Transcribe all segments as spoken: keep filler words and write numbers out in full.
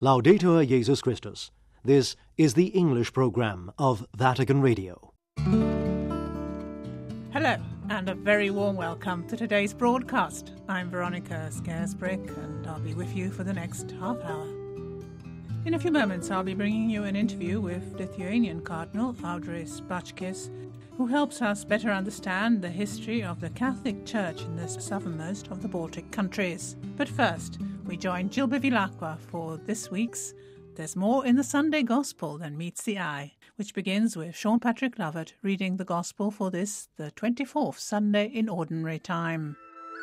Laudetur Jesus Christus. This is the English program of Vatican Radio. Hello, and a very warm welcome to today's broadcast. I'm Veronica Scaresbrick, and I'll be with you for the next half hour. In a few moments, I'll be bringing you an interview with Lithuanian Cardinal Audris Bačkis, who helps us better understand the history of the Catholic Church in the southernmost of the Baltic countries. But first, we join Jill Bevilacqua for this week's There's More in the Sunday Gospel Than Meets the Eye, which begins with Sean Patrick Lovett reading the Gospel for this, the twenty-fourth Sunday in Ordinary Time.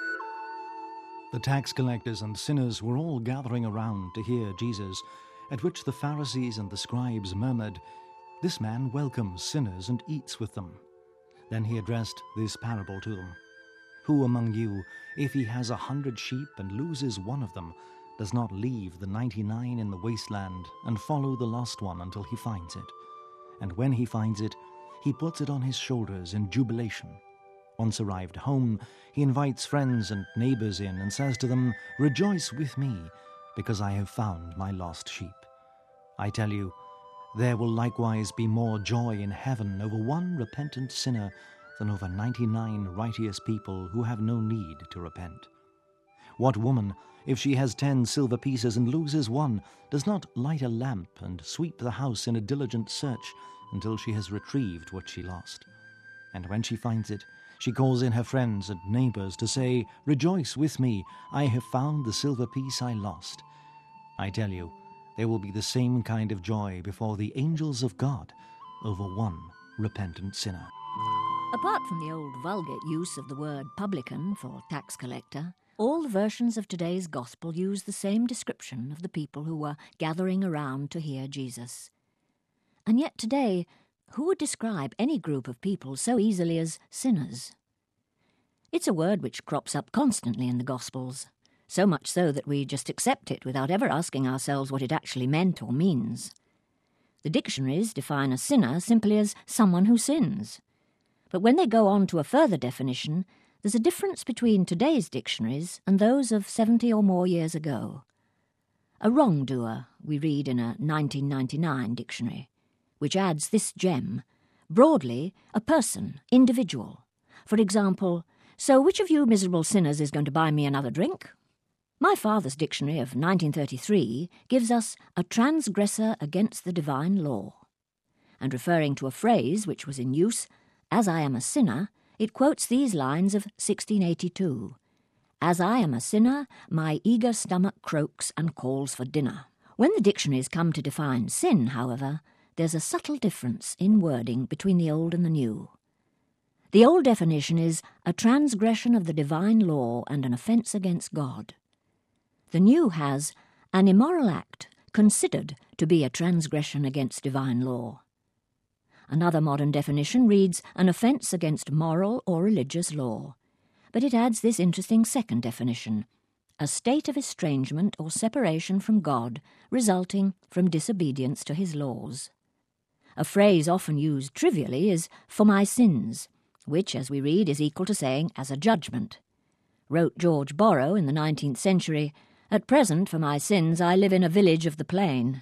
The tax collectors and sinners were all gathering around to hear Jesus, at which the Pharisees and the scribes murmured, "This man welcomes sinners and eats with them." Then he addressed this parable to them. "Who among you, if he has a hundred sheep and loses one of them, does not leave the ninety-nine in the wasteland and follow the lost one until he finds it? And when he finds it, he puts it on his shoulders in jubilation. Once arrived home, he invites friends and neighbors in and says to them, 'Rejoice with me, because I have found my lost sheep.' I tell you, there will likewise be more joy in heaven over one repentant sinner than over ninety-nine righteous people who have no need to repent. What woman, if she has ten silver pieces and loses one, does not light a lamp and sweep the house in a diligent search until she has retrieved what she lost? And when she finds it, she calls in her friends and neighbors to say, 'Rejoice with me, I have found the silver piece I lost.' I tell you, there will be the same kind of joy before the angels of God over one repentant sinner." Apart from the old vulgate use of the word publican for tax collector, all the versions of today's gospel use the same description of the people who were gathering around to hear Jesus. And yet today, who would describe any group of people so easily as sinners? It's a word which crops up constantly in the Gospels, so much so that we just accept it without ever asking ourselves what it actually meant or means. The dictionaries define a sinner simply as someone who sins. But when they go on to a further definition, there's a difference between today's dictionaries and those of seventy or more years ago. A wrongdoer, we read in a nineteen ninety-nine dictionary, which adds this gem: broadly, a person, individual. For example, "So which of you miserable sinners is going to buy me another drink?" My father's dictionary of nineteen thirty-three gives us a transgressor against the divine law. And referring to a phrase which was in use, "As I am a sinner," it quotes these lines of sixteen eighty-two. "As I am a sinner, my eager stomach croaks and calls for dinner." When the dictionaries come to define sin, however, there's a subtle difference in wording between the old and the new. The old definition is a transgression of the divine law and an offence against God. The new has an immoral act considered to be a transgression against divine law. Another modern definition reads an offence against moral or religious law, but it adds this interesting second definition: a state of estrangement or separation from God resulting from disobedience to his laws. A phrase often used trivially is "for my sins," which, as we read, is equal to saying "as a judgment." Wrote George Borrow in the nineteenth century, "At present, for my sins, I live in a village of the plain."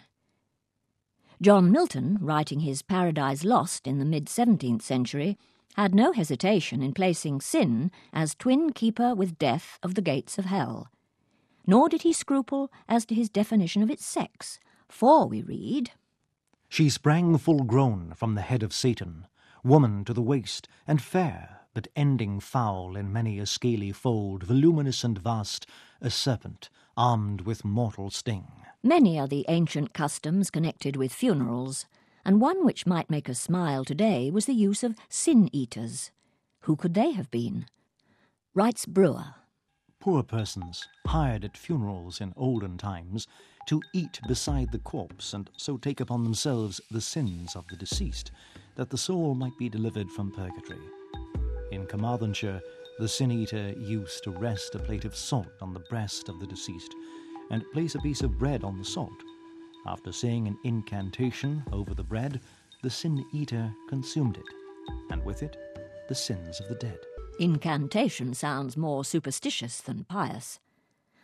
John Milton, writing his Paradise Lost in the mid-seventeenth century, had no hesitation in placing sin as twin keeper with death of the gates of hell. Nor did he scruple as to his definition of its sex, for we read, "She sprang full-grown from the head of Satan, woman to the waist, and fair, but ending foul in many a scaly fold, voluminous and vast, a serpent, armed with mortal sting." Many are the ancient customs connected with funerals, and one which might make us smile today was the use of sin-eaters. Who could they have been? Writes Brewer, "Poor persons, hired at funerals in olden times, to eat beside the corpse, and so take upon themselves the sins of the deceased, that the soul might be delivered from purgatory. In Carmarthenshire, the sin-eater used to rest a plate of salt on the breast of the deceased, and place a piece of bread on the salt. After saying an incantation over the bread, the sin-eater consumed it, and with it, the sins of the dead." Incantation sounds more superstitious than pious.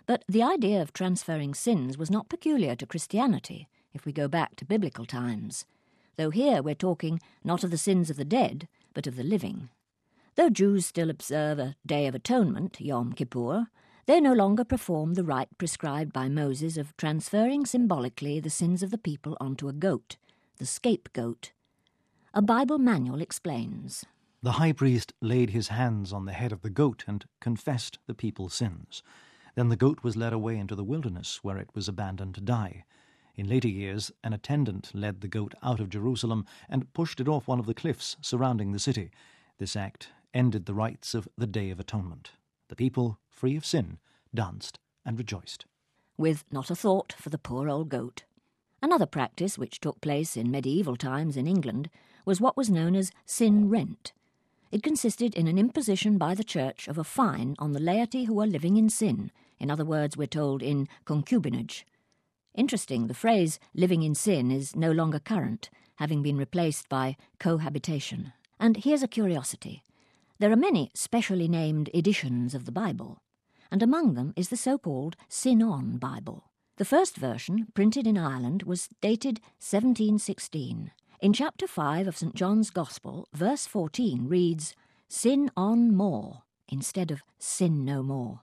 But the idea of transferring sins was not peculiar to Christianity, if we go back to biblical times, though here we're talking not of the sins of the dead, but of the living. Though Jews still observe a Day of Atonement, Yom Kippur, they no longer perform the rite prescribed by Moses of transferring symbolically the sins of the people onto a goat, the scapegoat. A Bible manual explains. The high priest laid his hands on the head of the goat and confessed the people's sins. Then the goat was led away into the wilderness, where it was abandoned to die. In later years, an attendant led the goat out of Jerusalem and pushed it off one of the cliffs surrounding the city. This act ended the rites of the Day of Atonement. The people, free of sin, danced and rejoiced. With not a thought for the poor old goat. Another practice which took place in medieval times in England was what was known as sin rent. It consisted in an imposition by the church of a fine on the laity who were living in sin, in other words, we're told, in concubinage. Interesting, the phrase living in sin is no longer current, having been replaced by cohabitation. And here's a curiosity. There are many specially named editions of the Bible, and among them is the so-called Sin-On Bible. The first version, printed in Ireland, was dated seventeen sixteen. In chapter five of Saint John's Gospel, verse fourteen reads, "Sin on more," instead of "sin no more."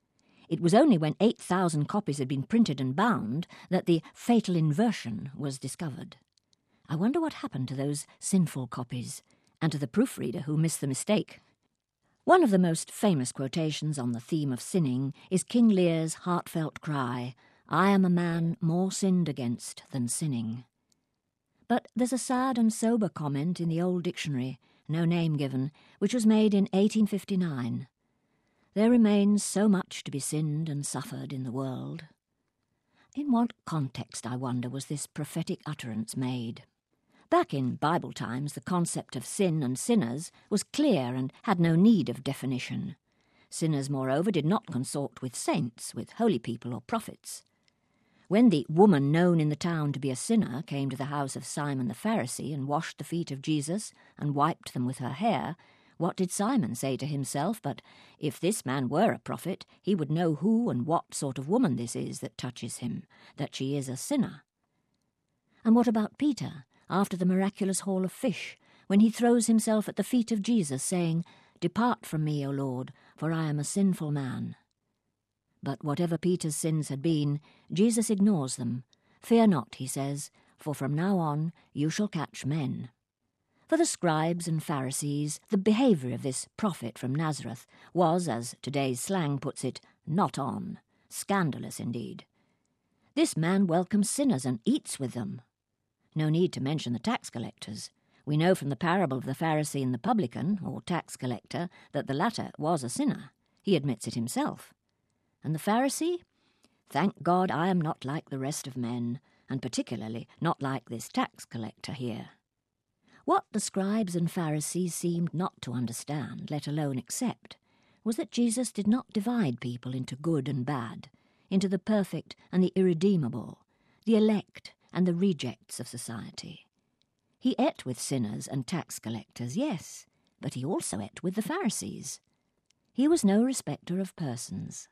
It was only when eight thousand copies had been printed and bound that the fatal inversion was discovered. I wonder what happened to those sinful copies, and to the proofreader who missed the mistake. One of the most famous quotations on the theme of sinning is King Lear's heartfelt cry, "I am a man more sinned against than sinning." But there's a sad and sober comment in the old dictionary, no name given, which was made in eighteen fifty-nine. There remains so much to be sinned and suffered in the world. In what context, I wonder, was this prophetic utterance made? Back in Bible times, the concept of sin and sinners was clear and had no need of definition. Sinners, moreover, did not consort with saints, with holy people or prophets. When the woman known in the town to be a sinner came to the house of Simon the Pharisee and washed the feet of Jesus and wiped them with her hair, what did Simon say to himself but, if this man were a prophet, he would know who and what sort of woman this is that touches him, that she is a sinner? And what about Peter, after the miraculous haul of fish, when he throws himself at the feet of Jesus, saying, "Depart from me, O Lord, for I am a sinful man"? But whatever Peter's sins had been, Jesus ignores them. "Fear not," he says, "for from now on you shall catch men." For the scribes and Pharisees, the behaviour of this prophet from Nazareth was, as today's slang puts it, not on, scandalous indeed. This man welcomes sinners and eats with them. No need to mention the tax collectors. We know from the parable of the Pharisee and the publican, or tax collector, that the latter was a sinner. He admits it himself. And the Pharisee? Thank God I am not like the rest of men, and particularly not like this tax collector here. What the scribes and Pharisees seemed not to understand, let alone accept, was that Jesus did not divide people into good and bad, into the perfect and the irredeemable, the elect and the rejects of society. He ate with sinners and tax collectors, yes, but he also ate with the Pharisees. He was no respecter of persons.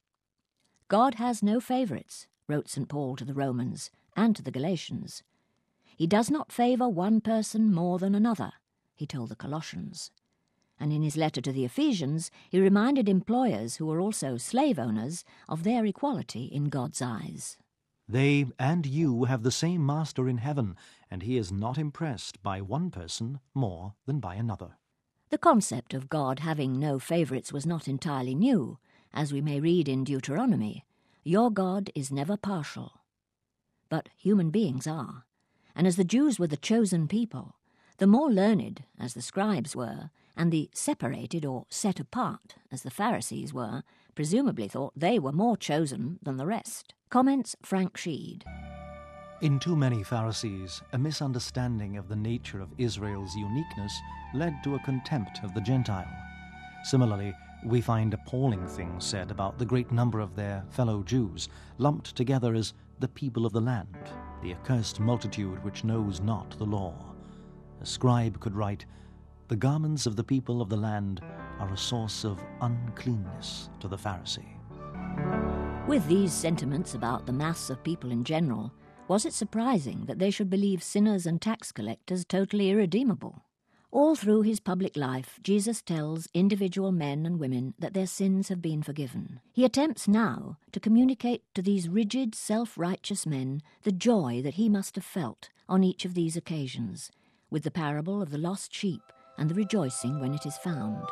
God has no favourites, wrote Saint Paul to the Romans and to the Galatians. He does not favour one person more than another, he told the Colossians. And in his letter to the Ephesians, he reminded employers who were also slave owners of their equality in God's eyes. They and you have the same master in heaven, and he is not impressed by one person more than by another. The concept of God having no favourites was not entirely new, as we may read in Deuteronomy. Your God is never partial. But human beings are, and as the Jews were the chosen people, the more learned, as the scribes were, and the separated or set apart, as the Pharisees were, presumably thought they were more chosen than the rest. Comments Frank Sheed. In too many Pharisees, a misunderstanding of the nature of Israel's uniqueness led to a contempt of the Gentile. Similarly, we find appalling things said about the great number of their fellow Jews, lumped together as the people of the land, the accursed multitude which knows not the law. A scribe could write, "The garments of the people of the land are a source of uncleanness to the Pharisee." With these sentiments about the mass of people in general, was it surprising that they should believe sinners and tax collectors totally irredeemable? All through his public life, Jesus tells individual men and women that their sins have been forgiven. He attempts now to communicate to these rigid, self-righteous men the joy that he must have felt on each of these occasions, with the parable of the lost sheep and the rejoicing when it is found.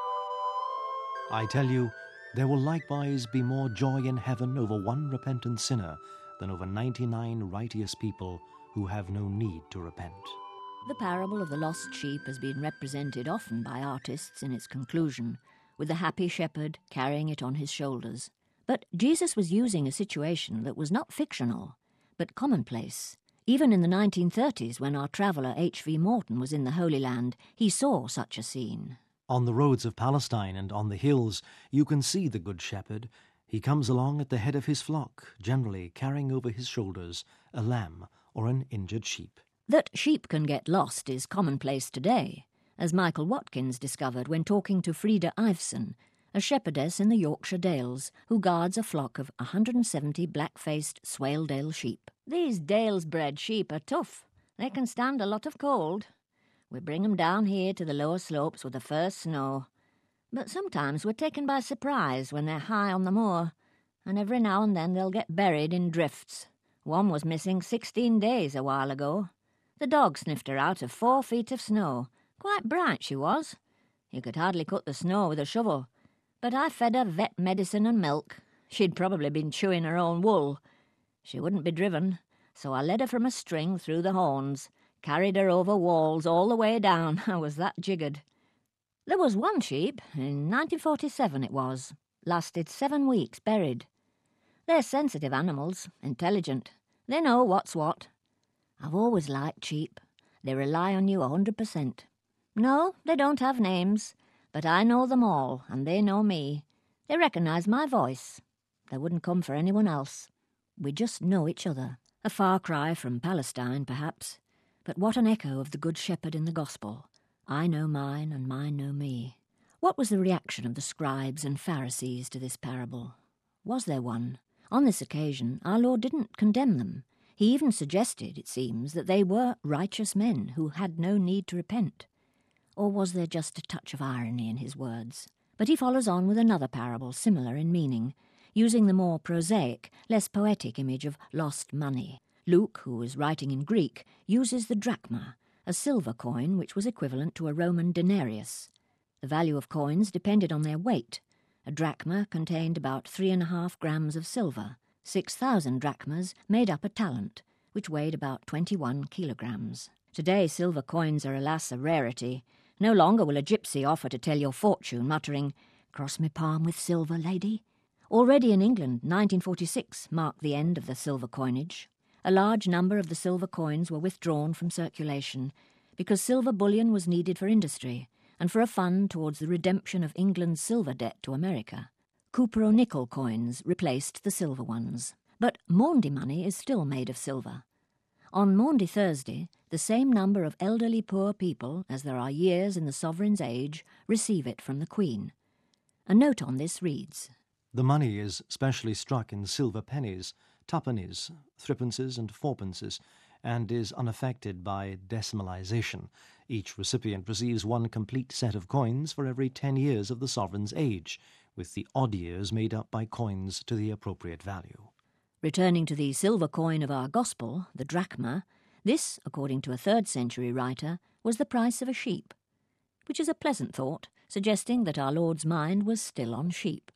I tell you, there will likewise be more joy in heaven over one repentant sinner than over ninety-nine righteous people who have no need to repent. The parable of the lost sheep has been represented often by artists in its conclusion, with the happy shepherd carrying it on his shoulders. But Jesus was using a situation that was not fictional, but commonplace. Even in the nineteen thirties, when our traveller H V Morton was in the Holy Land, he saw such a scene. On the roads of Palestine and on the hills, you can see the Good Shepherd. He comes along at the head of his flock, generally carrying over his shoulders a lamb or an injured sheep. That sheep can get lost is commonplace today, as Michael Watkins discovered when talking to Frida Iveson, a shepherdess in the Yorkshire Dales who guards a flock of one hundred seventy black-faced Swaledale sheep. These Dales-bred sheep are tough. They can stand a lot of cold. We bring 'em down here to the lower slopes with the first snow. But sometimes we're taken by surprise when they're high on the moor, and every now and then they'll get buried in drifts. One was missing sixteen days a while ago. The dog sniffed her out of four feet of snow. Quite bright she was. You could hardly cut the snow with a shovel. But I fed her vet medicine and milk. She'd probably been chewing her own wool. She wouldn't be driven, so I led her from a string through the horns, carried her over walls all the way down. I was that jiggered. There was one sheep, in nineteen forty-seven it was, lasted seven weeks buried. They're sensitive animals, intelligent. They know what's what. I've always liked sheep. They rely on you a hundred percent. No, they don't have names, but I know them all, and they know me. They recognise my voice. They wouldn't come for anyone else. We just know each other. A far cry from Palestine, perhaps, but what an echo of the Good Shepherd in the Gospel. I know mine, and mine know me. What was the reaction of the scribes and Pharisees to this parable? Was there one? On this occasion, our Lord didn't condemn them. He even suggested, it seems, that they were righteous men who had no need to repent. Or was there just a touch of irony in his words? But he follows on with another parable similar in meaning, using the more prosaic, less poetic image of lost money. Luke, who is writing in Greek, uses the drachma, a silver coin which was equivalent to a Roman denarius. The value of coins depended on their weight. A drachma contained about three and a half grams of silver. Six thousand drachmas made up a talent, which weighed about twenty-one kilograms. Today silver coins are, alas, a rarity. No longer will a gypsy offer to tell your fortune, muttering, "Cross me palm with silver, lady." Already in England, nineteen forty-six marked the end of the silver coinage. A large number of the silver coins were withdrawn from circulation because silver bullion was needed for industry and for a fund towards the redemption of England's silver debt to America. Cupro-nickel coins replaced the silver ones. But Maundy money is still made of silver. On Maundy Thursday, the same number of elderly poor people as there are years in the sovereign's age receive it from the Queen. A note on this reads, The money is specially struck in silver pennies, twopennies, threepences and fourpences, and is unaffected by decimalisation. Each recipient receives one complete set of coins for every ten years of the sovereign's age, with the odd years made up by coins to the appropriate value. Returning to the silver coin of our Gospel, the drachma, this, according to a third century writer, was the price of a sheep, which is a pleasant thought, suggesting that our Lord's mind was still on sheep.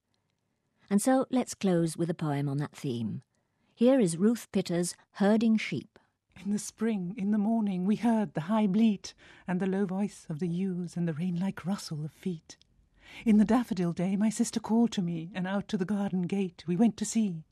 And so let's close with a poem on that theme. Here is Ruth Pitter's Herding Sheep. In the spring, in the morning, we heard the high bleat, and the low voice of the ewes, and the rain-like rustle of feet. In the daffodil day my sister called to me, and out to the garden gate we went to see.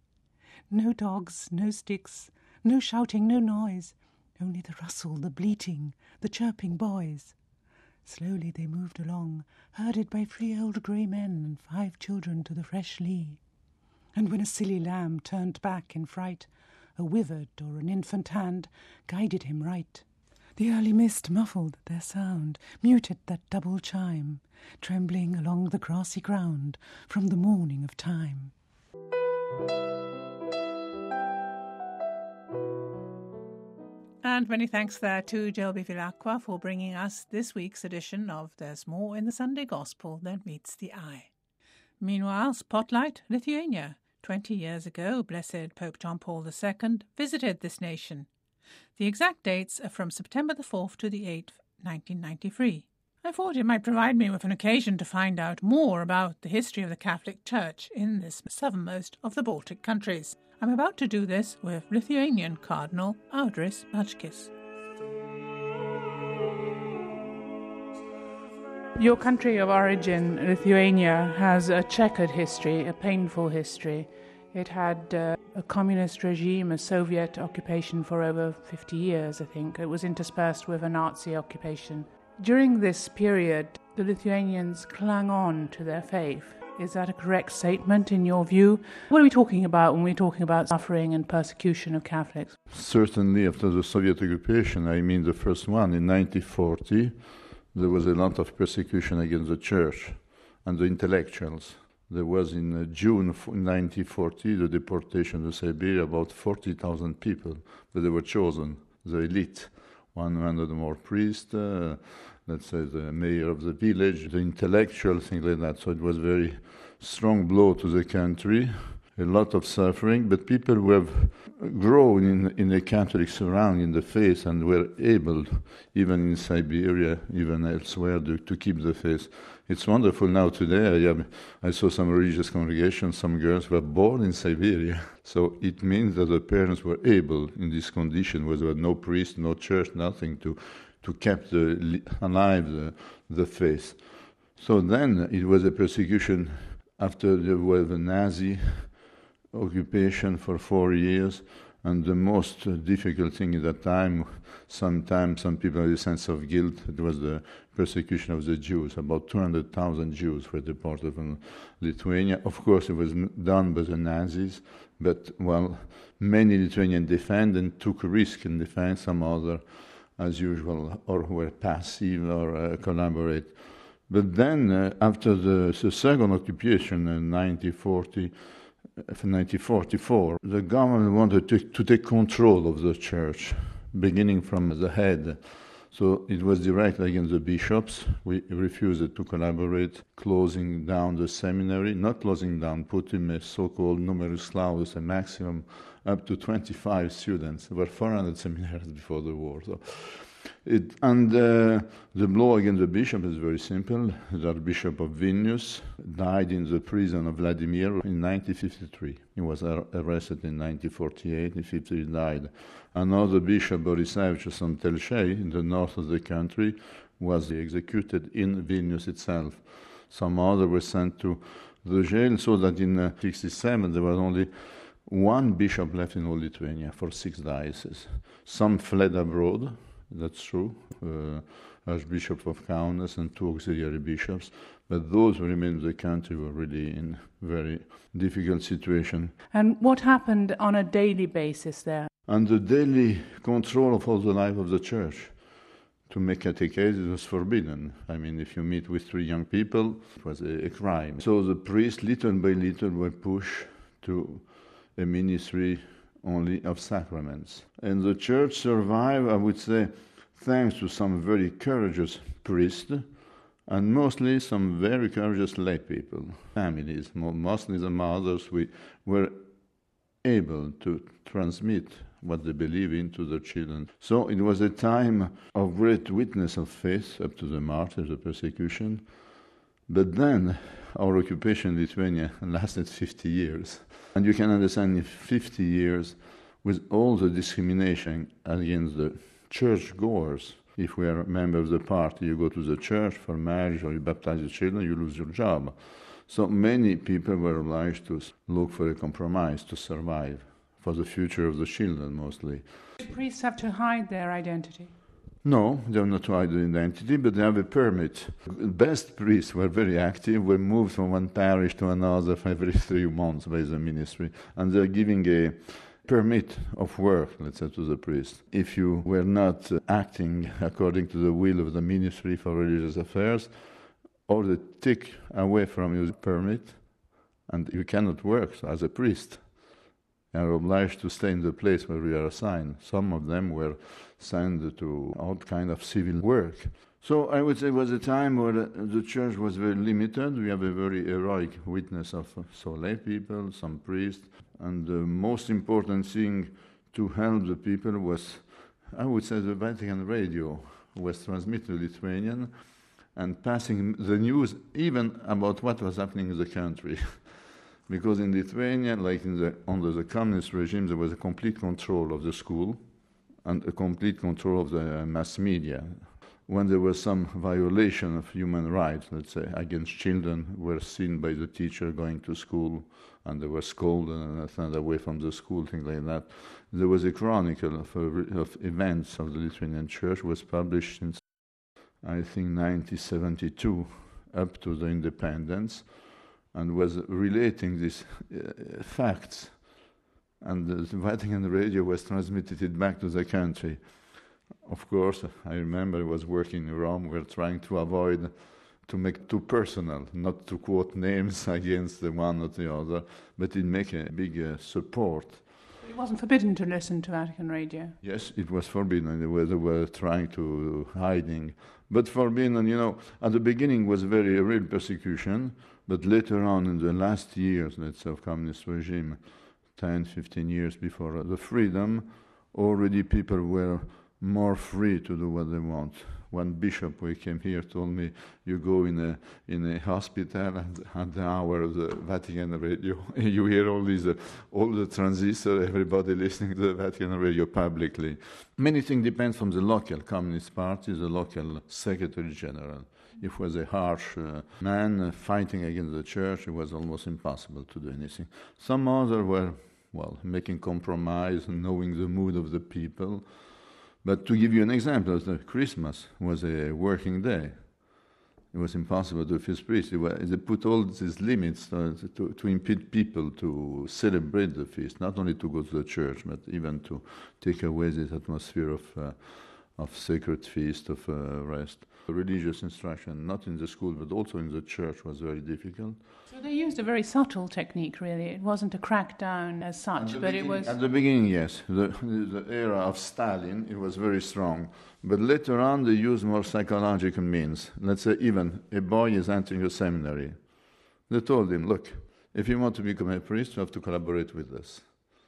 No dogs, no sticks, no shouting, no noise, only the rustle, the bleating, the chirping boys. Slowly they moved along, herded by three old grey men and five children to the fresh lea. And when a silly lamb turned back in fright, a withered or an infant hand guided him right. The early mist muffled their sound, muted that double chime, trembling along the grassy ground from the morning of time. And many thanks there to Gelby Villacqua for bringing us this week's edition of There's More in the Sunday Gospel Than Meets the Eye. Meanwhile, Spotlight, Lithuania. Twenty years ago, Blessed Pope John Paul the Second visited this nation. The exact dates are from September the fourth to the eighth, nineteen ninety-three. I thought it might provide me with an occasion to find out more about the history of the Catholic Church in this southernmost of the Baltic countries. I'm about to do this with Lithuanian Cardinal Audris Bačkis. Your country of origin, Lithuania, has a checkered history, a painful history. It had uh, a communist regime, a Soviet occupation for over fifty years, I think. It was interspersed with a Nazi occupation. During this period, the Lithuanians clung on to their faith. Is that a correct statement in your view? What are we talking about when we're talking about suffering and persecution of Catholics? Certainly after the Soviet occupation, I mean the first one, in nineteen forty, there was a lot of persecution against the church and the intellectuals. There was in uh, June nineteen forty the deportation to Siberia, about forty thousand people, but they were chosen, the elite, one hundred more priests, uh, let's say the mayor of the village, the intellectual, things like that. So it was very strong blow to the country, a lot of suffering, but people who have grown in, in a Catholic surrounding in the faith and were able, even in Siberia, even elsewhere, to, to keep the faith. It's wonderful now today. I, have, I saw some religious congregations, some girls were born in Siberia. So it means that the parents were able, in this condition, where there was no priest, no church, nothing, to to keep the, alive the, the faith. So then it was a persecution after there was the Nazi occupation for four years, and the most uh, difficult thing at that time, sometimes some people had a sense of guilt, it was the persecution of the Jews. About two hundred thousand Jews were deported from Lithuania. Of course, it was n- done by the Nazis, but, well, many Lithuanians defended and took risk in defense, some other, as usual, or who were passive or uh, collaborate. But then, uh, after the, the second occupation in nineteen forty, nineteen forty-four, the government wanted to, to take control of the church, beginning from the head. So it was direct against the bishops. We refused to collaborate, closing down the seminary, not closing down, putting a so-called numerus clausus, a maximum up to twenty-five students. There were four hundred seminaries before the war. So it, and uh, the blow against the bishop is very simple. The Archbishop of Vilnius died in the prison of Vladimir in nineteen fifty-three. He was ar- arrested in nineteen forty-eight. In fifty he died. Another bishop, Borisevich Santelshey, in the north of the country, was executed in Vilnius itself. Some other were sent to the jail, so that in uh, sixty-seven there was only one bishop left in all Lithuania for six dioceses. Some fled abroad, that's true, uh, Archbishop of Kaunas and two auxiliary bishops, but those who remained in the country were really in very difficult situation. And what happened on a daily basis there? And the daily control of all the life of the church. To make catechesis was forbidden. I mean, if you meet with three young people, it was a, a crime. So the priests, little by little, were pushed to a ministry only of sacraments. And the church survived, I would say, thanks to some very courageous priests, and mostly some very courageous lay people, families, mostly the mothers, we were able to transmit what they believe in to their children. So it was a time of great witness of faith up to the martyrs, the persecution. But then our occupation in Lithuania lasted fifty years. And you can understand in fifty years, with all the discrimination against the church-goers, if we are a member of the party, you go to the church for marriage or you baptize your children, you lose your job. So many people were obliged to look for a compromise to survive, for the future of the children mostly. Do priests have to hide their identity? No, they have not to hide their identity, but they have a permit. The best priests were very active, were moved from one parish to another every three months by the ministry, and they're giving a permit of work, let's say, to the priest. If you were not uh, acting according to the will of the Ministry for Religious Affairs, or they take away from you the permit, and you cannot work as a priest. are obliged to stay in the place where we are assigned. Some of them were sent to all kind of civil work. So I would say it was a time where the church was very limited. We have a very heroic witness of so lay people, some priests, and the most important thing to help the people was, I would say, the Vatican radio was transmitted Lithuanian and passing the news even about what was happening in the country. Because in Lithuania, like in the, under the communist regime, there was a complete control of the school and a complete control of the mass media. When there was some violation of human rights, let's say, against children, were seen by the teacher going to school, and they were scolded and sent away from the school, things like that. There was a chronicle of, uh, of events of the Lithuanian Church, was published since, I think, nineteen seventy-two, up to the independence, and was relating these uh, facts. And the Vatican radio was transmitted it back to the country. Of course, I remember I was working in Rome. We were trying to avoid to make too personal, not to quote names against the one or the other, but it make a big uh, support. It wasn't forbidden to listen to Vatican radio? Yes, it was forbidden. They were, they were trying to hiding. But forbidden, you know, at the beginning was very a real persecution, but later on in the last years, let's say, of communist regime, ten, fifteen years before the freedom, already people were more free to do what they want. One bishop who came here told me, you go in a in a hospital and at the hour of the Vatican radio, you hear all these, uh, all the transistors, everybody listening to the Vatican radio publicly. Many things depend from the local Communist Party, the local Secretary General. If he was a harsh uh, man uh, fighting against the church, it was almost impossible to do anything. Some others were, well, making compromise, knowing the mood of the people. But to give you an example, the Christmas was a working day. It was impossible to feast priests. They put all these limits to, to, to impede people to celebrate the feast, not only to go to the church, but even to take away this atmosphere of uh, of sacred feast, of uh, rest. Religious instruction, not in the school, but also in the church, was very difficult. So they used a very subtle technique, really. It wasn't a crackdown as such, but it was... At the beginning, yes. The, the era of Stalin, it was very strong. But later on, they used more psychological means. Let's say even a boy is entering a seminary. They told him, look, if you want to become a priest, you have to collaborate with us.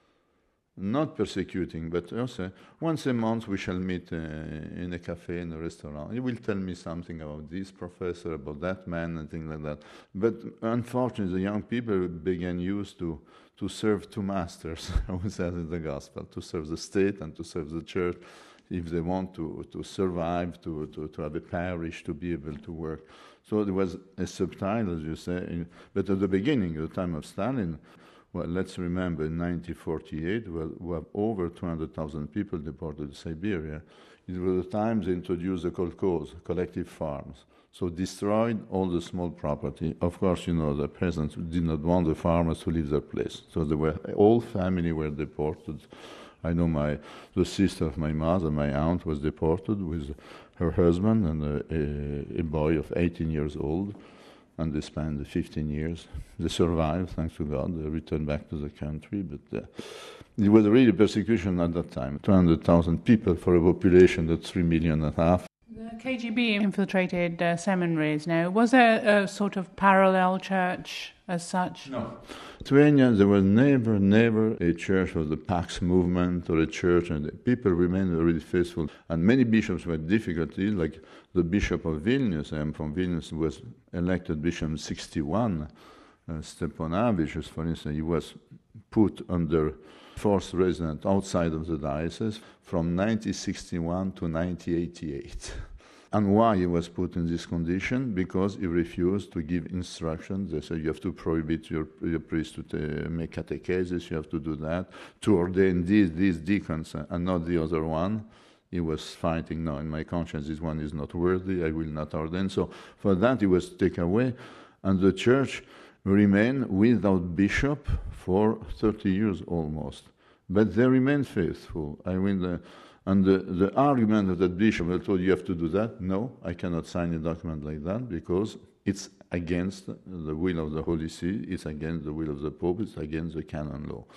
Not persecuting, but also once a month we shall meet uh, in a cafe, in a restaurant. You will tell me something about this professor, about that man, and things like that. But unfortunately, the young people began used to to serve two masters, I would say, in the gospel, to serve the state and to serve the church, if they want to, to survive, to, to, to have a parish, to be able to work. So there was a subtitle, as you say, in, but at the beginning, at the time of Stalin, well, let's remember, in nineteen forty-eight, well, we have over two hundred thousand people deported to Siberia. It was the time they introduced the kolkhoz, collective farms. So destroyed all the small property. Of course, you know, the peasants did not want the farmers to leave their place. So they were, all family were deported. I know my the sister of my mother, my aunt, was deported with her husband and a, a, a boy of eighteen years old. And they spent fifteen years. They survived, thanks to God. They returned back to the country. But uh, it was really persecution at that time. two hundred thousand people for a population of three million and a half. The K G B infiltrated uh, seminaries now. Was there a sort of parallel church as such? No. In Lithuania, there was never, never a church of the Pax movement or a church, and the people remained very faithful. And many bishops had difficulties, like the Bishop of Vilnius, I am from Vilnius, was elected Bishop in sixty-one. Uh, Stepanavicius, for instance, he was put under forced residence outside of the diocese from nineteen sixty-one to nineteen eighty-eight. And why he was put in this condition? Because he refused to give instructions. They said you have to prohibit your, your priest to t- make catechesis, you have to do that, to ordain these, these deacons and not the other one. He was fighting, no, in my conscience, this one is not worthy, I will not ordain. So for that he was taken away, and the church remained without bishop for thirty years almost. But they remained faithful. I mean, the, and the, the argument of that bishop, I told you, you have to do that. No, I cannot sign a document like that because it's against the will of the Holy See, it's against the will of the Pope, it's against the canon law.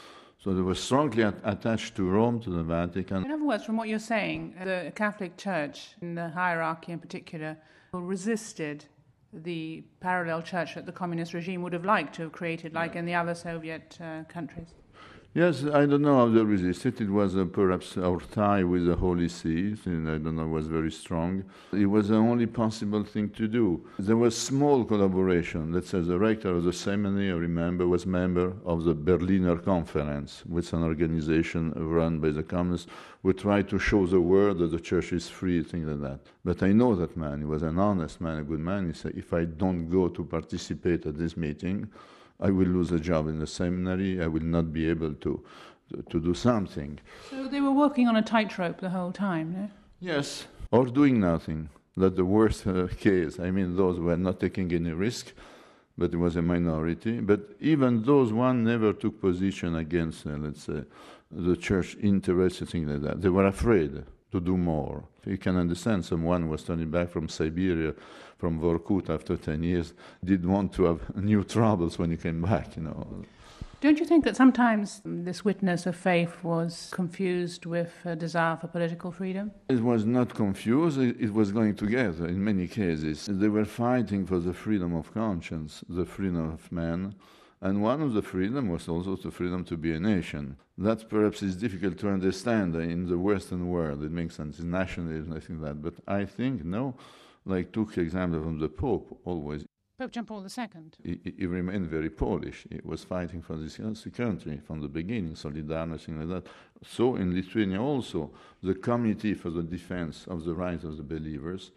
So they were strongly at- attached to Rome, to the Vatican. In other words, from what you're saying, the Catholic Church, in the hierarchy in particular, resisted the parallel church that the communist regime would have liked to have created, like in the other Soviet uh, countries. Yes, I don't know how they resisted. It was uh, perhaps our tie with the Holy See, and I don't know, was very strong. It was the only possible thing to do. There was small collaboration. Let's say the rector of the seminary, I remember, was member of the Berliner Conference, which is an organization run by the communists who tried to show the world that the church is free, things like that. But I know that man. He was an honest man, a good man. He said, if I don't go to participate at this meeting, I will lose a job in the seminary. I will not be able to, to, to do something. So they were working on a tightrope the whole time, no? Yes, or doing nothing. That's the worst uh, case. I mean, those were not taking any risk, but it was a minority. But even those one never took position against, uh, let's say, the church interests, things like that. They were afraid to do more. You can understand someone was turning back from Siberia, from Vorkut after ten years, did want to have new troubles when he came back, you know. Don't you think that sometimes this witness of faith was confused with a desire for political freedom? It was not confused, it was going together in many cases. They were fighting for the freedom of conscience, the freedom of man, and one of the freedom was also the freedom to be a nation. That perhaps is difficult to understand in the Western world. It makes sense, it's nationalism, I think that. But I think, no, like took example from the Pope always. Pope John Paul the Second. He, he remained very Polish. He was fighting for this country from the beginning, Solidarność, things like that. So in Lithuania also, the Committee for the Defense of the Rights of the Believers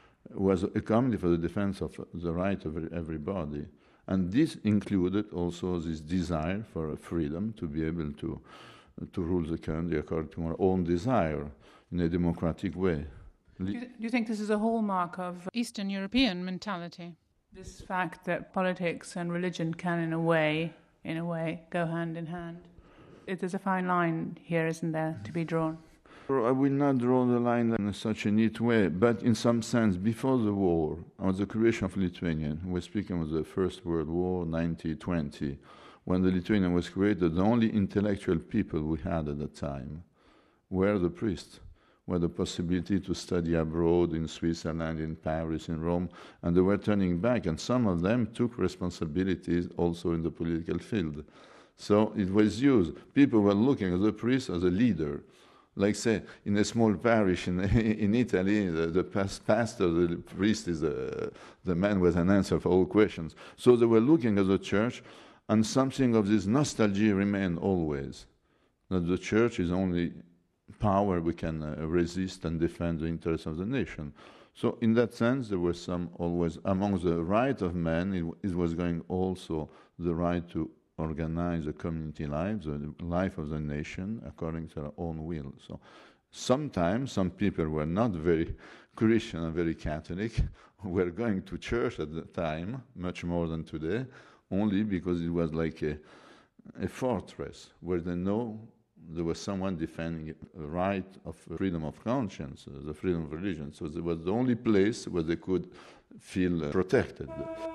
was a committee for the defense of the right of everybody. And this included also this desire for freedom to be able to, to rule the country according to our own desire in a democratic way. Do you, do you think this is a hallmark of Eastern European mentality? This fact that politics and religion can, in a way, in a way, go hand in hand. It, there's a fine line here, isn't there, to be drawn? I will not draw the line in such a neat way, but in some sense, before the war, on the creation of Lithuania, we're speaking of the First World War, nineteen twenty, when the Lithuania was created, the only intellectual people we had at the time were the priests, were the possibility to study abroad in Switzerland, in Paris, in Rome, and they were turning back, and some of them took responsibilities also in the political field. So it was used. People were looking at the priest as a leader. Like, say, in a small parish in in Italy, the, the pastor, the priest is the, the man with an answer for all questions. So they were looking at the church, and something of this nostalgia remained always, that the church is only power we can uh, resist and defend the interests of the nation. So in that sense, there was some always, among the right of man, it, it was going also the right to organize the community life, the life of the nation, according to their own will. So sometimes some people were not very Christian and very Catholic, were going to church at the time, much more than today, only because it was like a, a fortress where they know there was someone defending a right of freedom of conscience, uh, the freedom of religion. So it was the only place where they could feel uh, protected.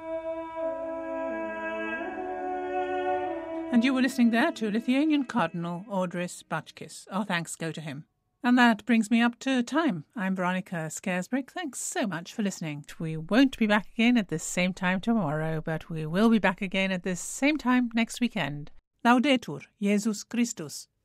And you were listening there to Lithuanian Cardinal Audris Bačkis. Our thanks go to him. And that brings me up to time. I'm Veronica Scarisbrick. Thanks so much for listening. We won't be back again at this same time tomorrow, but we will be back again at this same time next weekend. Laudetur Jesus Christus.